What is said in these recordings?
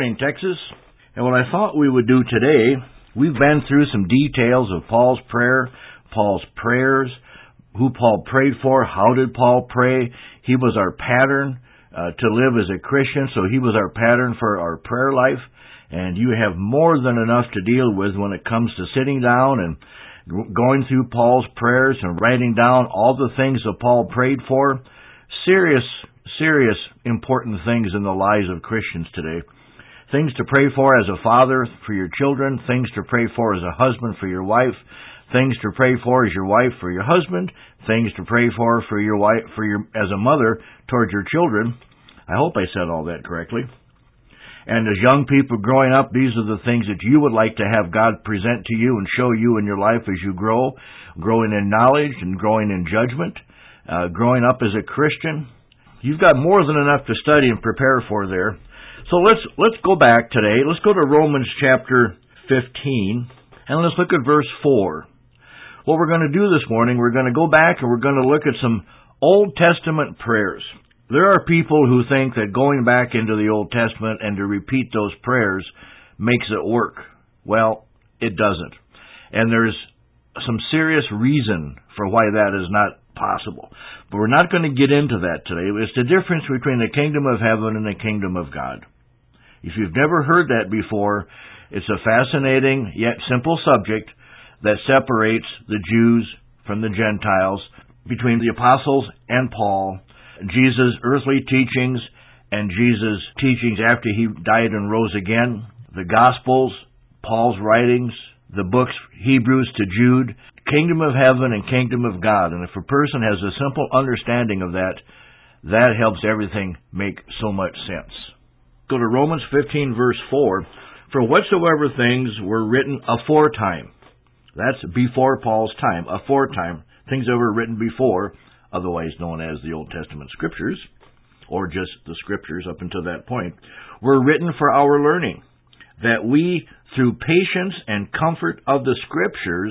Plain, Texas. And what I thought we would do today, we've been through some details of Paul's prayer, Paul's prayers, who Paul prayed for, how did Paul pray. He was our pattern to live as a Christian, so he was our pattern for our prayer life. And you have more than enough to deal with when it comes to sitting down and going through Paul's prayers and writing down all the things that Paul prayed for. Serious, important things in the lives of Christians today. Things to pray for as a father for your children, things to pray for as a husband for your wife, things to pray for as your wife for your husband, things to pray for your wife as a mother towards your children. I hope I said all that correctly. And as young people growing up, these are the things that you would like to have God present to you and show you in your life as you grow, growing in knowledge and growing in judgment, growing up as a Christian. You've got more than enough to study and prepare for there. So let's go back today. Let's go to Romans chapter 15, and let's look at verse 4. What we're going to do this morning, we're going to go back and we're going to look at some Old Testament prayers. There are people who think that going back into the Old Testament and to repeat those prayers makes it work. Well, it doesn't. And there's some serious reason for why that is not possible. But we're not going to get into that today. It's the difference between the kingdom of heaven and the kingdom of God. If you've never heard that before, it's a fascinating yet simple subject that separates the Jews from the Gentiles, between the apostles and Paul, Jesus' earthly teachings and Jesus' teachings after he died and rose again, the Gospels, Paul's writings, the books Hebrews to Jude, kingdom of heaven and kingdom of God. And if a person has a simple understanding of that, that helps everything make so much sense. Go to Romans 15, verse 4. For whatsoever things were written aforetime, that's before Paul's time, aforetime, things that were written before, otherwise known as the Old Testament Scriptures, or just the Scriptures up until that point, were written for our learning, that we, through patience and comfort of the Scriptures,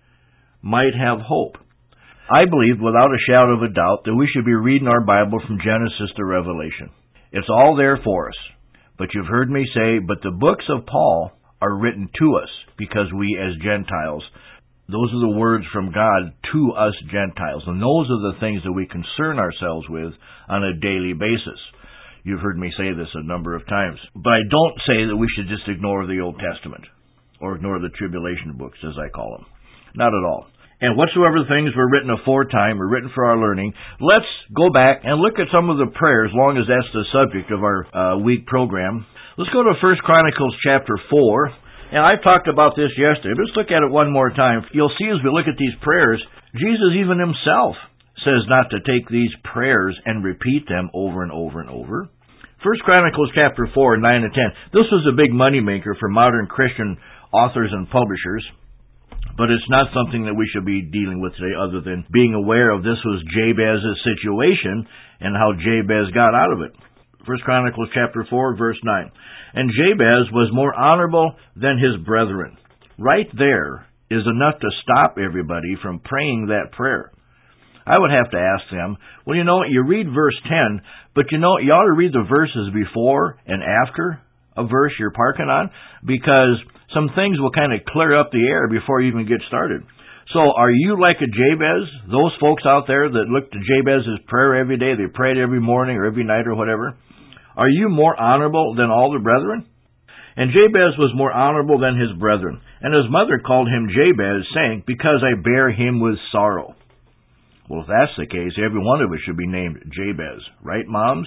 might have hope. I believe, without a shadow of a doubt, that we should be reading our Bible from Genesis to Revelation. It's all there for us. But you've heard me say, but the books of Paul are written to us, because we as Gentiles, those are the words from God to us Gentiles, and those are the things that we concern ourselves with on a daily basis. You've heard me say this a number of times. But I don't say that we should just ignore the Old Testament, or ignore the tribulation books, as I call them. Not at all. And whatsoever things were written aforetime were written for our learning. Let's go back and look at some of the prayers, long as that's the subject of our week program. Let's go to 1 Chronicles chapter 4. And I talked about this yesterday. Let's look at it one more time. You'll see as we look at these prayers, Jesus even himself says not to take these prayers and repeat them over and over and over. 1 Chronicles chapter 4, 9 and 10. This was a big moneymaker for modern Christian authors and publishers. But it's not something that we should be dealing with today, other than being aware of this was Jabez's situation and how Jabez got out of it. 1 Chronicles chapter 4, verse 9. And Jabez was more honorable than his brethren. Right there is enough to stop everybody from praying that prayer. I would have to ask them, well, you read verse 10, but you ought to read the verses before and after a verse you're parking on, because some things will kind of clear up the air before you even get started. So are you like a Jabez? Those folks out there that look to Jabez's prayer every day, they prayed every morning or every night or whatever. Are you more honorable than all the brethren? And Jabez was more honorable than his brethren. And his mother called him Jabez, saying, because I bear him with sorrow. Well, if that's the case, every one of us should be named Jabez. Right, moms?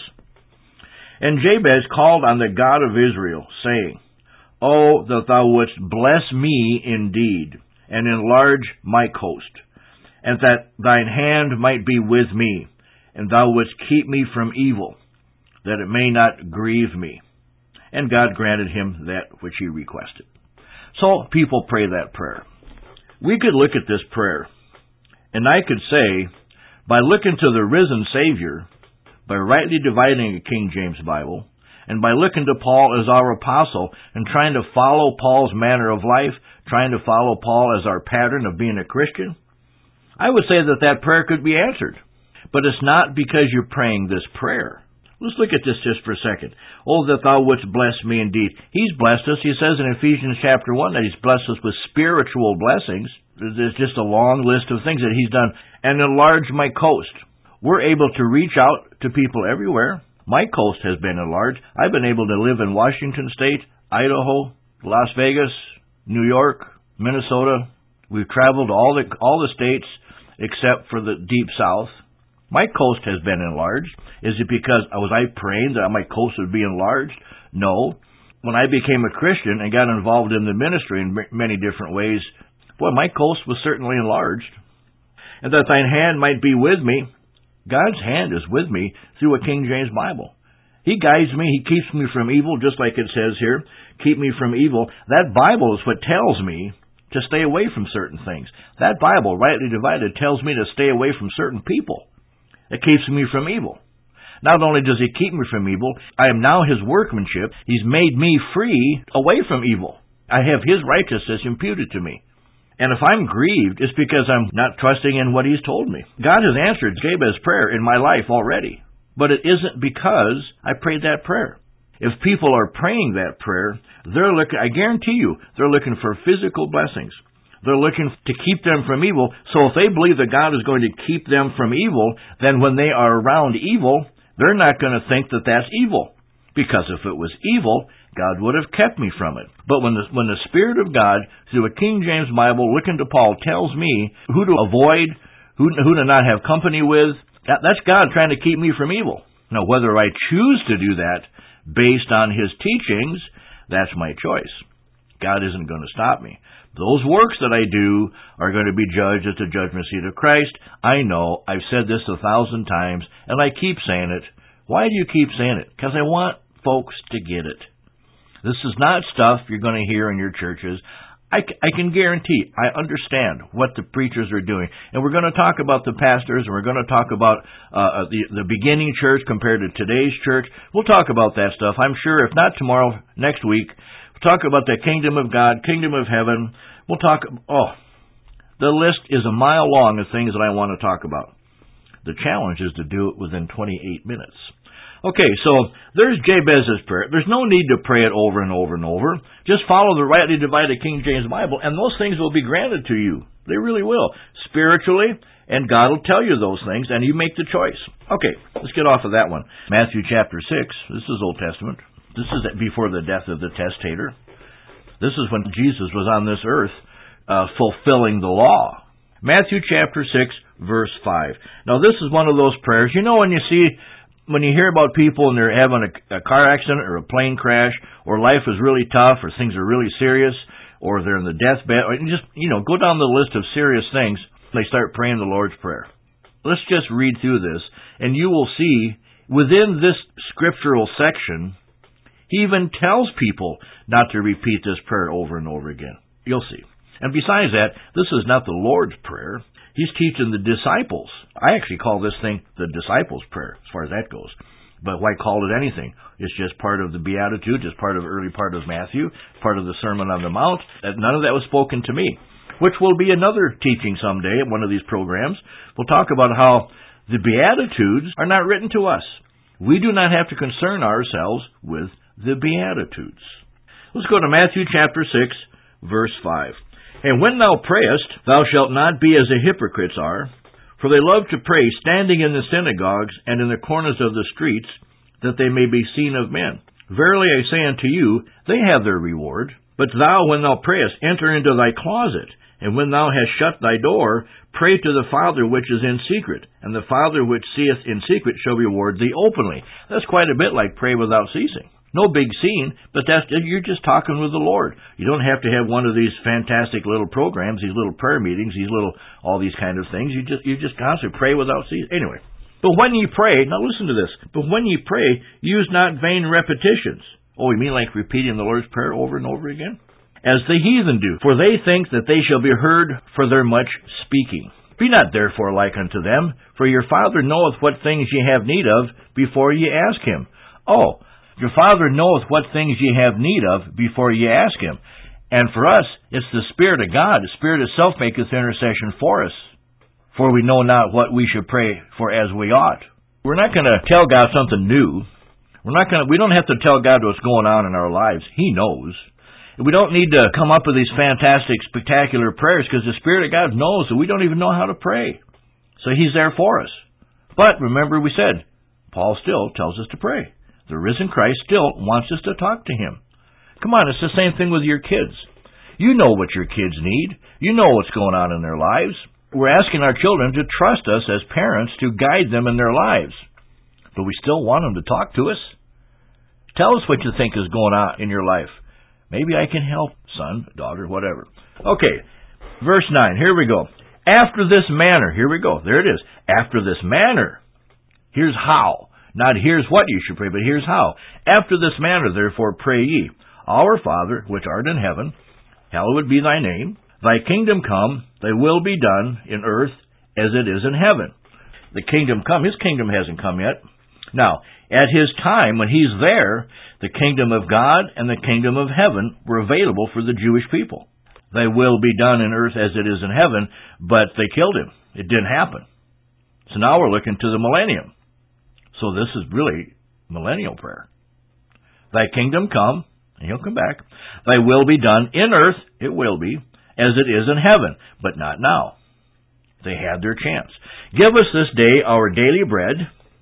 And Jabez called on the God of Israel, saying, Oh, that thou wouldst bless me indeed, and enlarge my coast, and that thine hand might be with me, and thou wouldst keep me from evil, that it may not grieve me. And God granted him that which he requested. So people pray that prayer. We could look at this prayer, and I could say, by looking to the risen Savior, by rightly dividing a King James Bible, and by looking to Paul as our apostle and trying to follow Paul's manner of life, trying to follow Paul as our pattern of being a Christian, I would say that prayer could be answered. But it's not because you're praying this prayer. Let's look at this just for a second. Oh, that thou wouldst bless me indeed. He's blessed us. He says in Ephesians chapter 1 that he's blessed us with spiritual blessings. There's just a long list of things that he's done. And enlarged my coast. We're able to reach out to people everywhere. My coast has been enlarged. I've been able to live in Washington State, Idaho, Las Vegas, New York, Minnesota. We've traveled to all the states except for the deep south. My coast has been enlarged. Is it because was I praying that my coast would be enlarged? No. When I became a Christian and got involved in the ministry in many different ways, boy, my coast was certainly enlarged. And that thine hand might be with me. God's hand is with me through a King James Bible. He guides me. He keeps me from evil, just like it says here. Keep me from evil. That Bible is what tells me to stay away from certain things. That Bible, rightly divided, tells me to stay away from certain people. It keeps me from evil. Not only does he keep me from evil, I am now his workmanship. He's made me free away from evil. I have his righteousness imputed to me. And if I'm grieved, it's because I'm not trusting in what he's told me. God has answered Jabez's prayer in my life already. But it isn't because I prayed that prayer. If people are praying that prayer, I guarantee you, they're looking for physical blessings. They're looking to keep them from evil. So if they believe that God is going to keep them from evil, then when they are around evil, they're not going to think that that's evil. Because if it was evil, God would have kept me from it. But when the Spirit of God, through a King James Bible, looking to Paul, tells me who to avoid, who to not have company with, that's God trying to keep me from evil. Now, whether I choose to do that based on his teachings, that's my choice. God isn't going to stop me. Those works that I do are going to be judged at the judgment seat of Christ. I know. I've said this 1,000 times, and I keep saying it. Why do you keep saying it? Because I want folks to get it. This is not stuff you're going to hear in your churches. I can guarantee, I understand what the preachers are doing. And we're going to talk about the pastors, and we're going to talk about the beginning church compared to today's church. We'll talk about that stuff. I'm sure, if not tomorrow, next week. We'll talk about the kingdom of God, kingdom of heaven. We'll talk, the list is a mile long of things that I want to talk about. The challenge is to do it within 28 minutes. Okay, so there's Jabez's prayer. There's no need to pray it over and over and over. Just follow the rightly divided King James Bible, and those things will be granted to you. They really will. Spiritually, and God will tell you those things, and you make the choice. Okay, let's get off of that one. Matthew chapter 6. This is Old Testament. This is before the death of the testator. This is when Jesus was on this earth fulfilling the law. Matthew chapter 6, verse 5. Now, this is one of those prayers. You know, when you hear about people and they're having a car accident or a plane crash, or life is really tough, or things are really serious, or they're in the deathbed, or just, go down the list of serious things, they start praying the Lord's Prayer. Let's just read through this, and you will see within this scriptural section, he even tells people not to repeat this prayer over and over again. You'll see. And besides that, this is not the Lord's Prayer. He's teaching the disciples. I actually call this thing the disciples' prayer, as far as that goes. But why call it anything? It's just part of the Beatitudes, it's part of the early part of Matthew, part of the Sermon on the Mount. None of that was spoken to me, which will be another teaching someday at one of these programs. We'll talk about how the Beatitudes are not written to us. We do not have to concern ourselves with the Beatitudes. Let's go to Matthew chapter 6, verse 5. And when thou prayest, thou shalt not be as the hypocrites are, for they love to pray standing in the synagogues and in the corners of the streets, that they may be seen of men. Verily I say unto you, they have their reward. But thou, when thou prayest, enter into thy closet, and when thou hast shut thy door, pray to the Father which is in secret, and the Father which seeth in secret shall reward thee openly. That's quite a bit like pray without ceasing. No big scene, but you're just talking with the Lord. You don't have to have one of these fantastic little programs, these little prayer meetings, all these kind of things. You just constantly pray without ceasing. Anyway, but when ye pray, now listen to this. But when ye pray, use not vain repetitions. Oh, you mean like repeating the Lord's Prayer over and over again? As the heathen do, for they think that they shall be heard for their much speaking. Be not therefore like unto them, for your Father knoweth what things ye have need of before ye ask him. Oh, your Father knoweth what things ye have need of before ye ask him. And for us, it's the Spirit of God. The Spirit itself maketh intercession for us. For we know not what we should pray for as we ought. We're not going to tell God something new. We don't have to tell God what's going on in our lives. He knows. We don't need to come up with these fantastic, spectacular prayers because the Spirit of God knows that we don't even know how to pray. So He's there for us. But remember we said, Paul still tells us to pray. The risen Christ still wants us to talk to Him. Come on, it's the same thing with your kids. You know what your kids need. You know what's going on in their lives. We're asking our children to trust us as parents to guide them in their lives. But we still want them to talk to us. Tell us what you think is going on in your life. Maybe I can help, son, daughter, whatever. Okay, verse 9, here we go. After this manner, here we go, there it is. After this manner, here's how. Not here's what you should pray, but here's how. After this manner, therefore, pray ye. Our Father, which art in heaven, hallowed be thy name. Thy kingdom come, thy will be done in earth as it is in heaven. The kingdom come, His kingdom hasn't come yet. Now, at His time, when He's there, the kingdom of God and the kingdom of heaven were available for the Jewish people. Thy will be done in earth as it is in heaven, but they killed Him. It didn't happen. So now we're looking to the millennium. So this is really millennial prayer. Thy kingdom come, and He'll come back. Thy will be done in earth, it will be, as it is in heaven, but not now. They had their chance. Give us this day our daily bread,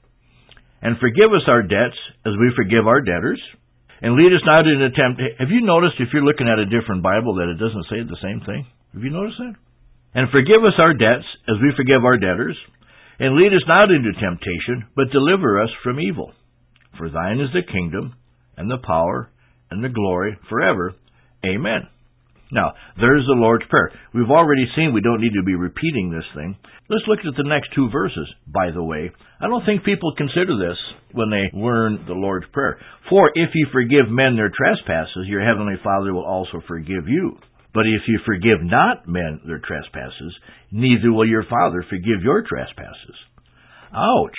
and forgive us our debts as we forgive our debtors. And lead us not into temptation. Have you noticed, if you're looking at a different Bible, that it doesn't say the same thing? Have you noticed that? And forgive us our debts as we forgive our debtors. And lead us not into temptation, but deliver us from evil. For thine is the kingdom, and the power, and the glory forever. Amen. Now, there's the Lord's Prayer. We've already seen we don't need to be repeating this thing. Let's look at the next two verses, by the way. I don't think people consider this when they learn the Lord's Prayer. For if you forgive men their trespasses, your heavenly Father will also forgive you. But if you forgive not men their trespasses, neither will your Father forgive your trespasses. Ouch.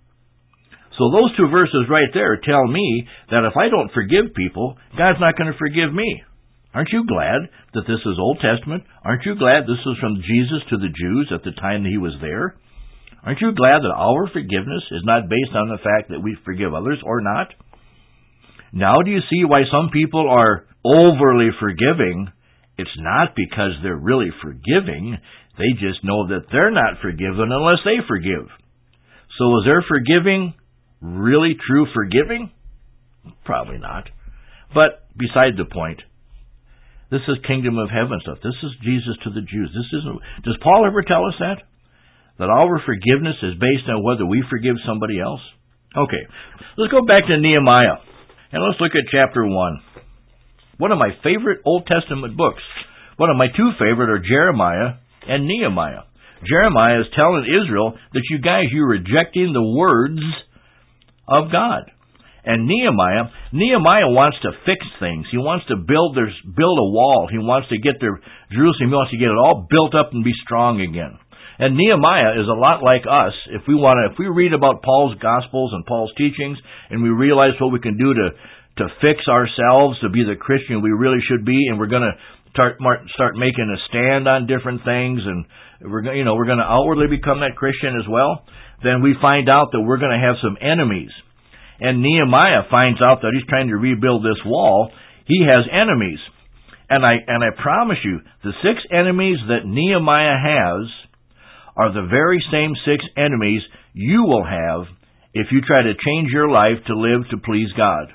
So those two verses right there tell me that if I don't forgive people, God's not going to forgive me. Aren't you glad that this is Old Testament? Aren't you glad this was from Jesus to the Jews at the time that He was there? Aren't you glad that our forgiveness is not based on the fact that we forgive others or not? Now do you see why some people are overly forgiving? It's not because they're really forgiving. They just know that they're not forgiven unless they forgive. So is their forgiving really true forgiving? Probably not. But beside the point, this is kingdom of heaven stuff. This is Jesus to the Jews. Does Paul ever tell us that? That our forgiveness is based on whether we forgive somebody else? Okay, let's go back to Nehemiah, and let's look at chapter 1. One of my favorite Old Testament books. One of my two favorite are Jeremiah and Nehemiah. Jeremiah is telling Israel that you guys, you're rejecting the words of God. And Nehemiah wants to fix things. He wants to build a wall. He wants to get Jerusalem. He wants to get it all built up and be strong again. And Nehemiah is a lot like us. If we read about Paul's Gospels and Paul's teachings, and we realize what we can do to fix ourselves to be the Christian we really should be, and we're going to start making a stand on different things, and we're going to outwardly become that Christian as well, then we find out that we're going to have some enemies. And Nehemiah finds out that he's trying to rebuild this wall. He has enemies. And I promise you, the 6 enemies that Nehemiah has are the very same 6 enemies you will have if you try to change your life to live to please God.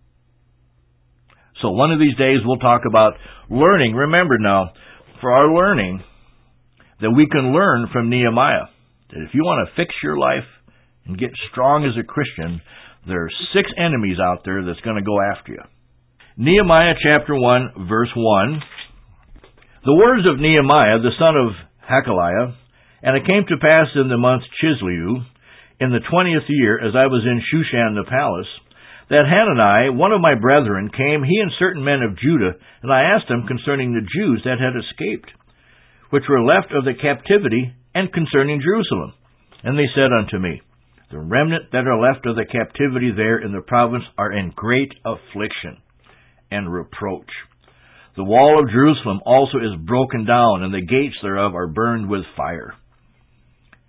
So one of these days we'll talk about learning. Remember now, for our learning, that we can learn from Nehemiah. That if you want to fix your life and get strong as a Christian, there are 6 enemies out there that's going to go after you. Nehemiah chapter 1, verse 1. The words of Nehemiah, the son of Hakaliah, and it came to pass in the month Chisleu, in the 20th year, as I was in Shushan the palace, that Hanani, one of my brethren, came, he and certain men of Judah, and I asked them concerning the Jews that had escaped, which were left of the captivity, and concerning Jerusalem. And they said unto me, the remnant that are left of the captivity there in the province are in great affliction and reproach. The wall of Jerusalem also is broken down, and the gates thereof are burned with fire.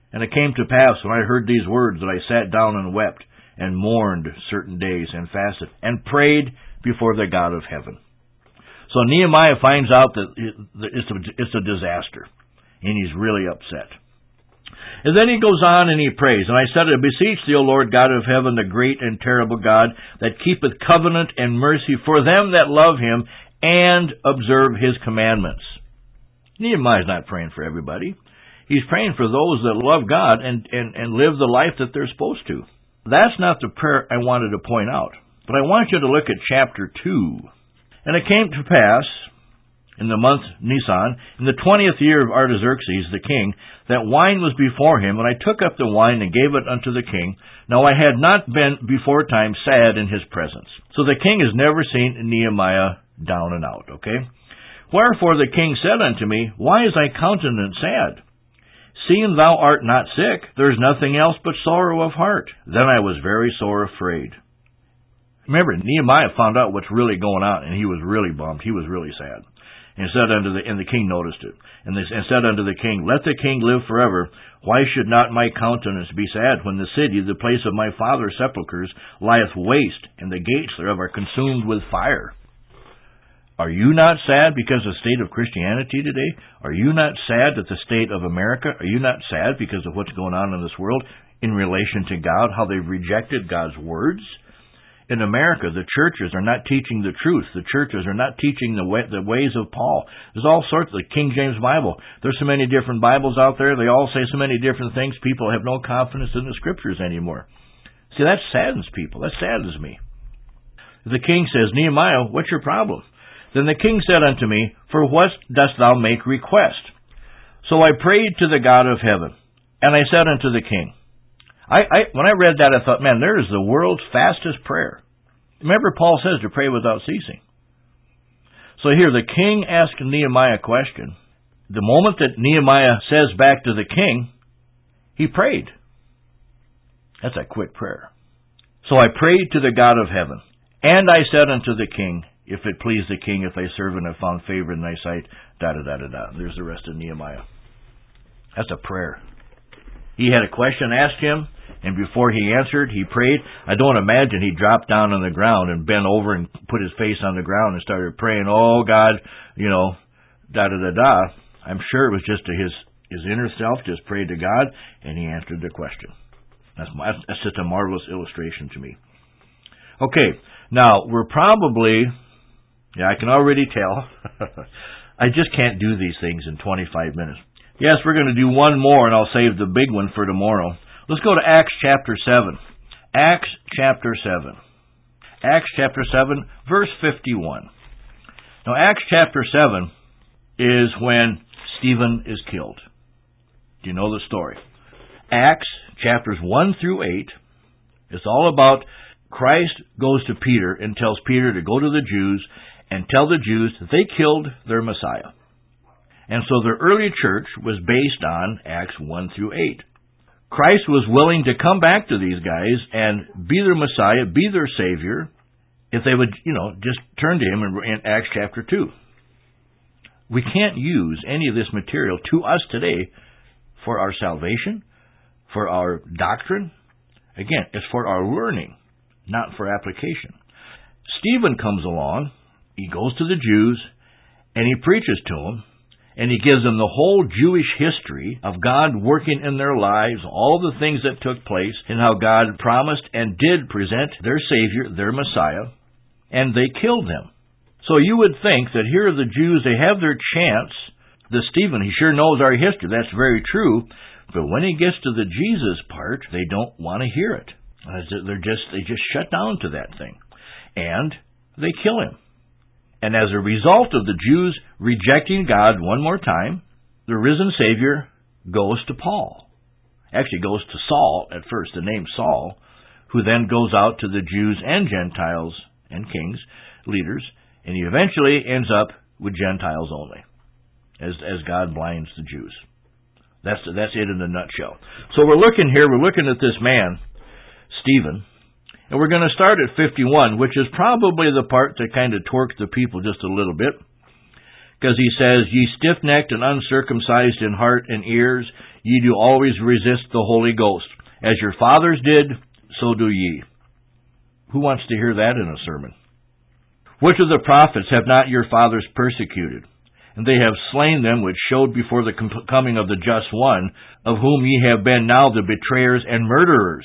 And it came to pass, when I heard these words, that I sat down and wept, and mourned certain days, and fasted, and prayed before the God of heaven. So Nehemiah finds out that it's a disaster, and he's really upset. And then he goes on and he prays, and I said, I beseech thee, O Lord God of heaven, the great and terrible God, that keepeth covenant and mercy for them that love him, and observe his commandments. Nehemiah's not praying for everybody. He's praying for those that love God and live the life that they're supposed to. That's not the prayer I wanted to point out. But I want you to look at chapter 2. And it came to pass, in the month Nisan, in the 20th year of Artaxerxes the king, that wine was before him, and I took up the wine and gave it unto the king. Now I had not been before time sad in his presence. So the king has never seen Nehemiah down and out, okay? Wherefore the king said unto me, Why is thy countenance sad? Seeing thou art not sick, there is nothing else but sorrow of heart. Then I was very sore afraid. Remember, Nehemiah found out what's really going on, and he was really bummed. He was really sad. And said and the king noticed it, and said unto the king, Let the king live forever. Why should not my countenance be sad when the city, the place of my father's sepulchres, lieth waste, and the gates thereof are consumed with fire? Are you not sad because of the state of Christianity today? Are you not sad at the state of America? Are you not sad because of what's going on in this world in relation to God, how they've rejected God's words? In America, the churches are not teaching the truth. The churches are not teaching the ways of Paul. There's all sorts of the King James Bible. There's so many different Bibles out there. They all say so many different things. People have no confidence in the Scriptures anymore. See, that saddens people. That saddens me. The king says, Nehemiah, what's your problem? Then the king said unto me, For what dost thou make request? So I prayed to the God of heaven, and I said unto the king, when I read that, I thought, man, there is the world's fastest prayer. Remember, Paul says to pray without ceasing. So here, the king asked Nehemiah a question. The moment that Nehemiah says back to the king, he prayed. That's a quick prayer. So I prayed to the God of heaven, and I said unto the king, If it please the king, if thy servant have found favor in thy sight, da-da-da-da-da. There's the rest of Nehemiah. That's a prayer. He had a question asked him, and before he answered, he prayed. I don't imagine he dropped down on the ground and bent over and put his face on the ground and started praying, oh, God, da-da-da-da. I'm sure it was just to his inner self, just prayed to God, and he answered the question. That's just a marvelous illustration to me. Okay, now, we're probably, I can already tell, I just can't do these things in 25 minutes. Yes, we're going to do one more, and I'll save the big one for tomorrow. Let's go to Acts chapter 7. Acts chapter 7. Acts chapter 7, verse 51. Now, Acts chapter 7 is when Stephen is killed. Do you know the story? Acts chapters 1 through 8, it's all about Christ goes to Peter and tells Peter to go to the Jews and tell the Jews that they killed their Messiah. And so the early church was based on Acts 1 through 8. Christ was willing to come back to these guys and be their Messiah, be their Savior, if they would, just turn to Him in Acts chapter 2. We can't use any of this material to us today for our salvation, for our doctrine. Again, it's for our learning, not for application. Stephen comes along, he goes to the Jews, and he preaches to them, and he gives them the whole Jewish history of God working in their lives, all the things that took place, and how God promised and did present their Savior, their Messiah, and they killed them. So you would think that here are the Jews, they have their chance. The Stephen, he sure knows our history, that's very true, but when he gets to the Jesus part, they don't want to hear it. They just shut down to that thing. And they kill him. And as a result of the Jews rejecting God one more time, the risen Savior goes to Paul. Actually goes to Saul at first, the name Saul, who then goes out to the Jews and Gentiles and kings, leaders, and he eventually ends up with Gentiles only, as God blinds the Jews. That's it in a nutshell. So we're looking at this man, Stephen, and we're going to start at 51, which is probably the part that kind of torques the people just a little bit, because he says, Ye stiff-necked and uncircumcised in heart and ears, ye do always resist the Holy Ghost. As your fathers did, so do ye. Who wants to hear that in a sermon? Which of the prophets have not your fathers persecuted? And they have slain them which showed before the coming of the just one, of whom ye have been now the betrayers and murderers,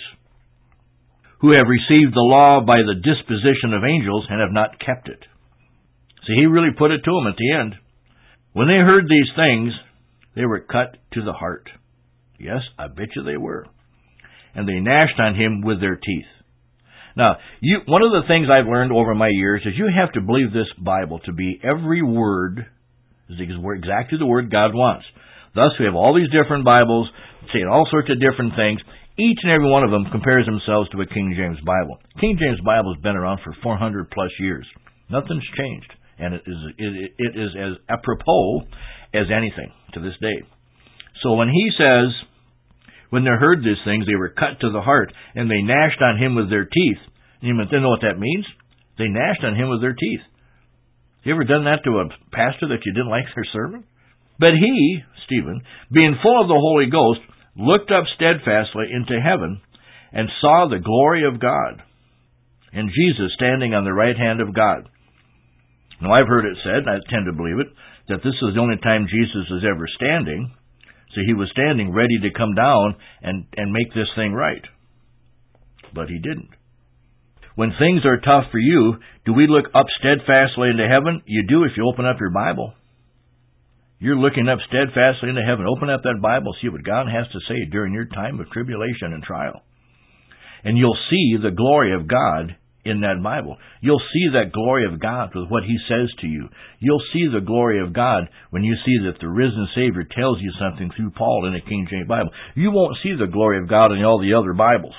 who have received the law by the disposition of angels, and have not kept it. See, he really put it to them at the end. When they heard these things, they were cut to the heart. Yes, I bet you they were. And they gnashed on him with their teeth. Now, one of the things I've learned over my years is you have to believe this Bible to be every word is exactly the word God wants. Thus, we have all these different Bibles saying all sorts of different things. Each and every one of them compares themselves to a King James Bible. King James Bible has been around for 400 plus years. Nothing's changed. And it is as apropos as anything to this day. So when he says, when they heard these things, they were cut to the heart, and they gnashed on him with their teeth. You know what that means? They gnashed on him with their teeth. You ever done that to a pastor that you didn't like their sermon? But he, Stephen, being full of the Holy Ghost, looked up steadfastly into heaven, and saw the glory of God, and Jesus standing on the right hand of God. Now, I've heard it said, and I tend to believe it, that this is the only time Jesus is ever standing. So he was standing ready to come down and make this thing right. But he didn't. When things are tough for you, do we look up steadfastly into heaven? You do if you open up your Bible. You're looking up steadfastly into heaven. Open up that Bible, see what God has to say during your time of tribulation and trial. And you'll see the glory of God in that Bible. You'll see that glory of God with what he says to you. You'll see the glory of God when you see that the risen Savior tells you something through Paul in the King James Bible. You won't see the glory of God in all the other Bibles.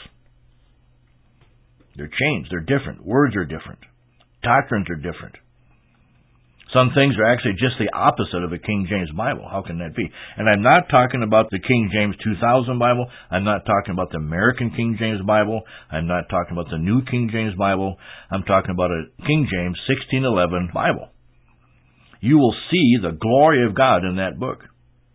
They're changed. They're different. Words are different. Doctrines are different. Some things are actually just the opposite of a King James Bible. How can that be? And I'm not talking about the King James 2000 Bible. I'm not talking about the American King James Bible. I'm not talking about the New King James Bible. I'm talking about a King James 1611 Bible. You will see the glory of God in that book.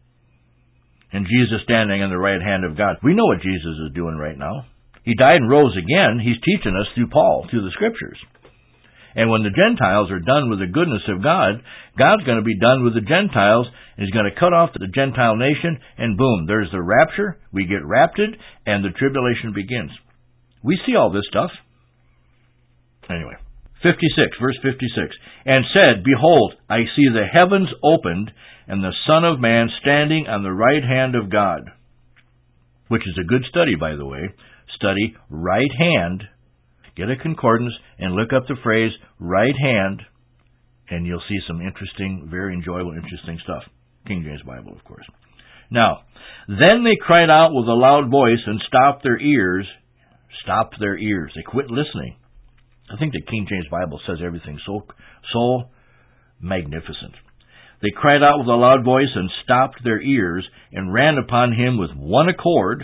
And Jesus standing on the right hand of God. We know what Jesus is doing right now. He died and rose again. He's teaching us through Paul, through the Scriptures. And when the Gentiles are done with the goodness of God, God's going to be done with the Gentiles, and he's going to cut off the Gentile nation, and boom, there's the rapture, we get raptured, and the tribulation begins. We see all this stuff. Anyway, 56, verse 56. And said, Behold, I see the heavens opened, and the Son of Man standing on the right hand of God. Which is a good study, by the way. Study right hand. Get a concordance and look up the phrase right hand, and you'll see some interesting, very enjoyable, interesting stuff. King James Bible, of course. Now, then they cried out with a loud voice and stopped their ears. Stopped their ears. They quit listening. I think the King James Bible says everything so magnificent. They cried out with a loud voice and stopped their ears and ran upon him with one accord.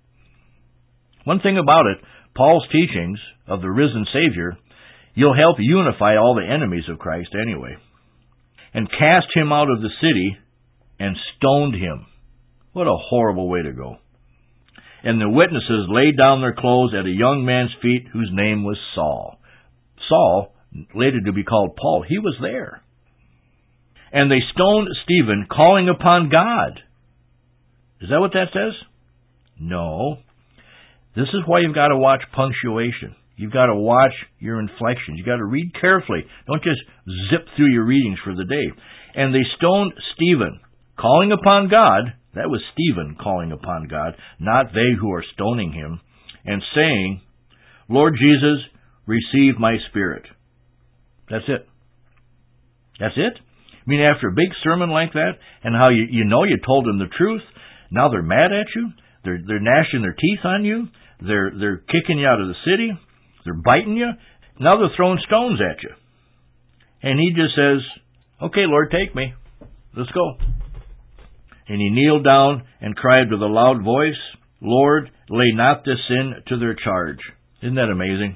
One thing about it, Paul's teachings of the risen Savior, you'll help unify all the enemies of Christ anyway. And cast him out of the city and stoned him. What a horrible way to go. And the witnesses laid down their clothes at a young man's feet whose name was Saul. Saul, later to be called Paul, he was there. And they stoned Stephen, calling upon God. Is that what that says? No. This is why you've got to watch punctuation. You've got to watch your inflections. You've got to read carefully. Don't just zip through your readings for the day. And they stoned Stephen, calling upon God. That was Stephen calling upon God, not they who are stoning him, and saying, Lord Jesus, receive my spirit. That's it. That's it? I mean, after a big sermon like that, and how you know you told them the truth, now they're mad at you, they're gnashing their teeth on you, they're kicking you out of the city, they're biting you, now they're throwing stones at you. And he just says, okay, Lord, take me. Let's go. And he kneeled down and cried with a loud voice, Lord, lay not this sin to their charge. Isn't that amazing?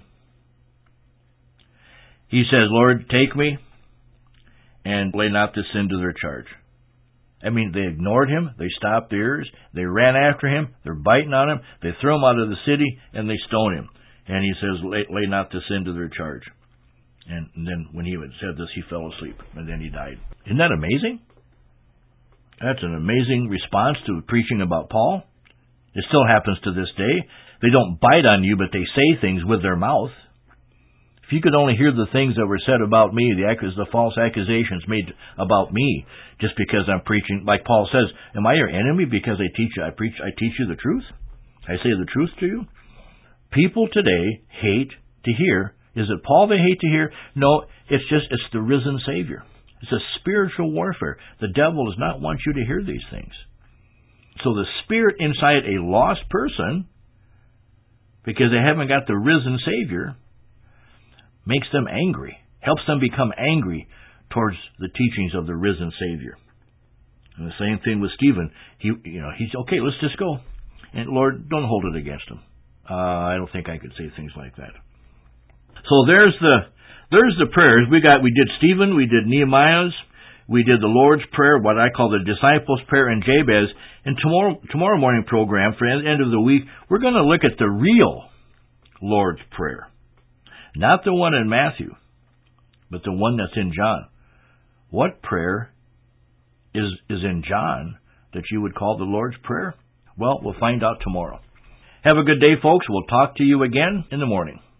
He says, Lord, take me, and lay not this sin to their charge. I mean, they ignored him, they stopped their ears, they ran after him, they're biting on him, they threw him out of the city, and they stone him. And he says, lay not this sin to their charge. And then when he had said this, he fell asleep, and then he died. Isn't that amazing? That's an amazing response to preaching about Paul. It still happens to this day. They don't bite on you, but they say things with their mouth. If you could only hear the things that were said about me, the false accusations made about me, just because I'm preaching, like Paul says, am I your enemy because I teach you the truth? I say the truth to you? People today hate to hear. Is it Paul they hate to hear? No, it's the risen Savior. It's a spiritual warfare. The devil does not want you to hear these things. So the spirit inside a lost person, because they haven't got the risen Savior, makes them angry, helps them become angry towards the teachings of the risen Savior. And the same thing with Stephen. He's okay, let's just go. And Lord, don't hold it against him. I don't think I could say things like that. So there's the prayers. We did Stephen, we did Nehemiah's, we did the Lord's Prayer, what I call the disciples' prayer, and Jabez. And tomorrow morning program, for the end of the week, we're going to look at the real Lord's Prayer. Not the one in Matthew, but the one that's in John. What prayer is in John that you would call the Lord's Prayer? Well, we'll find out tomorrow. Have a good day, folks. We'll talk to you again in the morning.